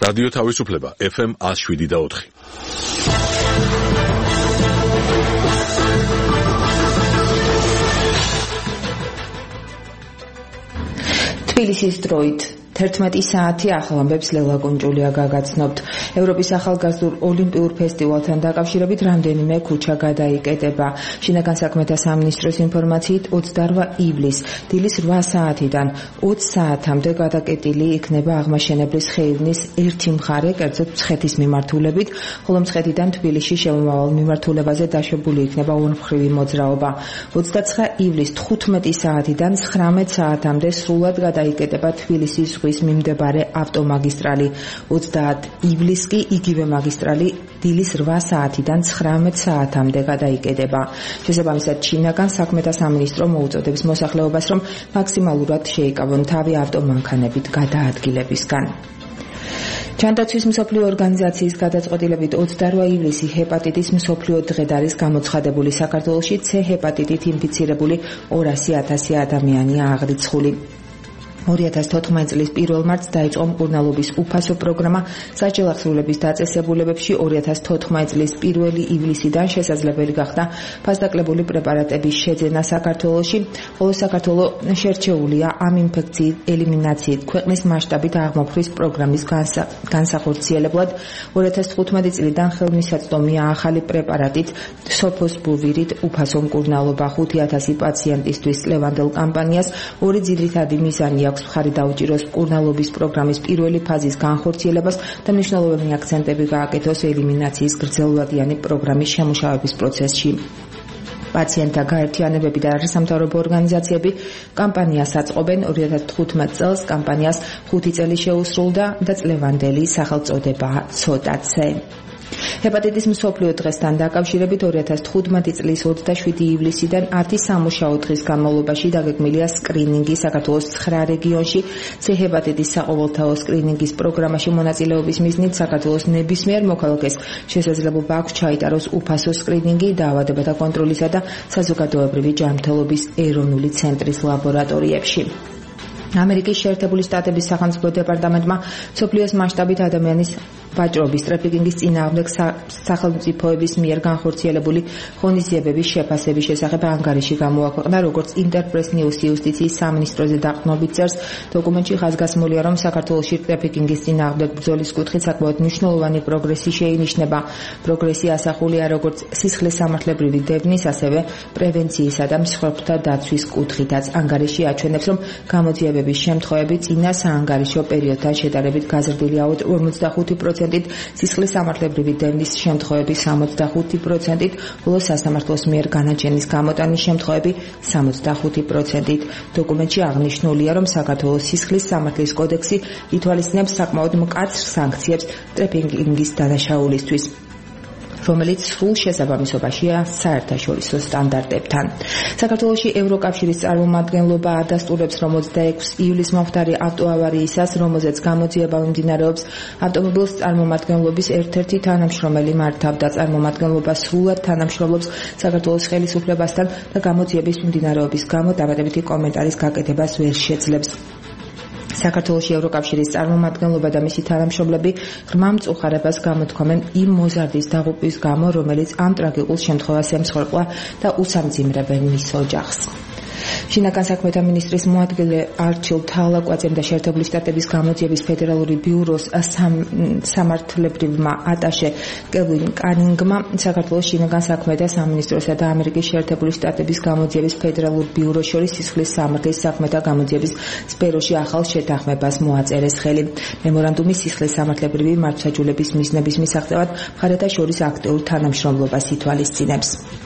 რადიო თავისუფლება FM 107.4. თბილისის დროით 11 საათი ახლამბებს ლელა კუნჭულია გაგაცნობთ. ევროპის ახალგაზრდულ ოლიმპიურ ფესტივალთან დაკავშირებით რამდენიმე ქუჩა გადაიკეტება. შინაგან საქმეთა სამინისტროს ინფორმაციით 28 ივლისს დილის 8 საათიდან 20 საათამდე გადაკეტილი იქნება აღმაშენებლის ხეივნის ერთი მხარე, კერძოდ მცხეთის მიმართულებით, ხოლო მცხეთიდან თბილისში შემომავალ მიმართულებაზე დაშვებული იქნება ორმხრივი მოძრაობა. 29 ივლისს 15 საათიდან 19 საათამდე სრულად გადაიკეტება თბილისის მიმდებარე ავტომაგისტრალი. 30 ივლისს კი იგივე მაგისტრალი დილის 8 საათიდან 19 საათამდე გადაიკეტება. შესაბამისად, შინაგან საქმეთა სამინისტრო მოუწოდებს მოსახლეობას, რომ მაქსიმალურად შეიკავონ თავი ავტომანქანებით გადაადგილებისგან. ჯანდაცვის მსოფლიო ორგანიზაციის გადაწყვეტილებით 28 ივლისი ჰეპატიტის მსოფლიო დღედ არის გამოცხადებული. საქართველოში C ჰეპატიტით ინფიცირებული 200,000 ადამიანია აღრიცხული. 2014 წლის 1 მარტს დაიწყო მკურნალობის უფასო პროგრამა საჯელახსრულების დაწესებულებებში. 2014 წლის 1 ივლისიდან შესაძლებელი გახდა ფასდაკლებული პრეპარატების შეძენა საქართველოში, ხოლო საქართველო შერჩეულია ამ ინფექციის ელიმინაციით ქვეყნის მასშტაბით აღმოფხრის პროგრამის განსახორციელებლად. 2015 წლიდან ხელმისაწვდომია ახალი პრეპარატით სოფოსბუვირით უფასო მკურნალობა 5,000 პაციენტისთვის ლევანდელ კამპანიას. ორი ძირითადი მიზანი აქვს მხარი დაუჭიროს მკურნალობის პროგრამის პირველი ფაზის განხორციელებას და მნიშვნელოვანი აქცენტები გააკეთოს ელიმინაციის გრძელვადიანი პროგრამის შემუშავების პროცესში. პაციენტთა გაერთიანებები და არასამთავრობო ორგანიზაციები კამპანიას აწყობენ. 2015 წელს კამპანიას 5 წელი შეუსრულდა და წლევანდელი სახელწოდებაა ცოტაცე. ჰეპატიტის მსოფლიო დღესთან დაკავშირებით 2015 წლის 27 ივლისიდან 10 სამუშაო დღის განმავლობაში დაგეგმილია სკრინინგი საქართველოს 9 რეგიონში. C ჰეპატიტის საყოველთაო სკრინინგის პროგრამაში მონაწილეობის მიზნით საქართველოს ნებისმიერ მოქალაქეს შესაძლებლობა აქვს ჩაიტაროს უფასო სკრინინგი დაავადებათა კონტროლისა და საზოგადოებრივი ჯანმრთელობის ეროვნული ცენტრის ლაბორატორიებში. ამერიკის შეერთებული შტატების სახელმწიფო დეპარტამენტმა მსოფლიოს მასშტაბით ადამიანის ვაჭრობის ტრაფიკინგის წინააღმდეგ სახელმწიფოების მიერ განხორციელებული ღონისძიებების შეფასების შესახებ ანგარიში გამოაქვეყნა, როგორც ინტერპრეს ნიუსი იუსტიციის სამინისტროზე დაყრდნობით წერს. დოკუმენტში ხაზგასმულია, რომ საქართველოში ტრაფიკინგის წინააღმდეგ ბრძოლის კუთხით საკმაოდ მნიშვნელოვანი პროგრესი შეინიშნება. პროგრესი ასახულია როგორც სისხლის სამართლებრივი დევნის, ასევე პრევენციისა და მსხვერპლთა დაცვის კუთხითაც. ანგარიში აჩვენებს, რომ გამოძიებების შემთხვევები წინა საანგარიშო პერიოდთან შედარებით გაზრდილია 45%, სისხლის სამართლებრივი დევნის შემთხვევები 65%, ხოლო სასამართლოს მიერ განაჩენის გამოტანის შემთხვევები 65%. დოკუმენტში აღნიშნულია, რომ საქართველოს სისხლის სამართლის კოდექსი ითვალისწინებს საკმაოდ მკაცრ სანქციებს ტრაფიკინგის დანაშაულისთვის, რომელიც სრულ შესაბამისობაშია საერთაშორისო სტანდარტებთან. საქართველოში ევროკავშირის წარმომადგენლობა ადასტურებს, რომ 26 ივლისს მომხდარი ავტოავარიისას, რომელზეც გამოძიება მიმდინარეობს, ავტომობილის წარმომადგენლობის ერთ-ერთი თანამშრომელი მართავდა. წარმომადგენლობა სრულად თანამშრომლობს საქართველოს ხელისუფლებასთან და გამოძიების მიმდინარეობის გამო დამატებითი კომენტარის გაკეთებას ვერ შეძლებს. საქართველოში ევროკავშირის წარმომადგენლობა და მისი თანამშრომლები ღრმა მწუხარებას გამოთქვამენ იმ მოზარდის დაღუპვის გამო, რომელიც ამ ტრაგიკულ შემთხვევას ემსხვერპლა და უსამძიმრებენ მის ოჯახს. შინაგან საქმეთა მინისტრის მოადგილე არჩილ თალაკვაძემ და შეერთებული შტატების გამოძიების ფედერალური ბიუროს სამართლებრივმა ატაშე კელვინ კანინგმა საქართველოს შინაგან საქმეთა სამინისტროსა და ამერიკის შეერთებული შტატების გამოძიების ფედერალურ ბიუროს შორის სისხლის სამართლის საქმეთა გამოძიების სფეროში ახალ შეთანხმებას მოაწერეს ხელი. მემორანდუმი სისხლის სამართლებრივი მართლმსაჯულების მიზნების მისაღწევად მხარეთა შორის აქტიურ თანამშრომლობას ითვალისწინებს.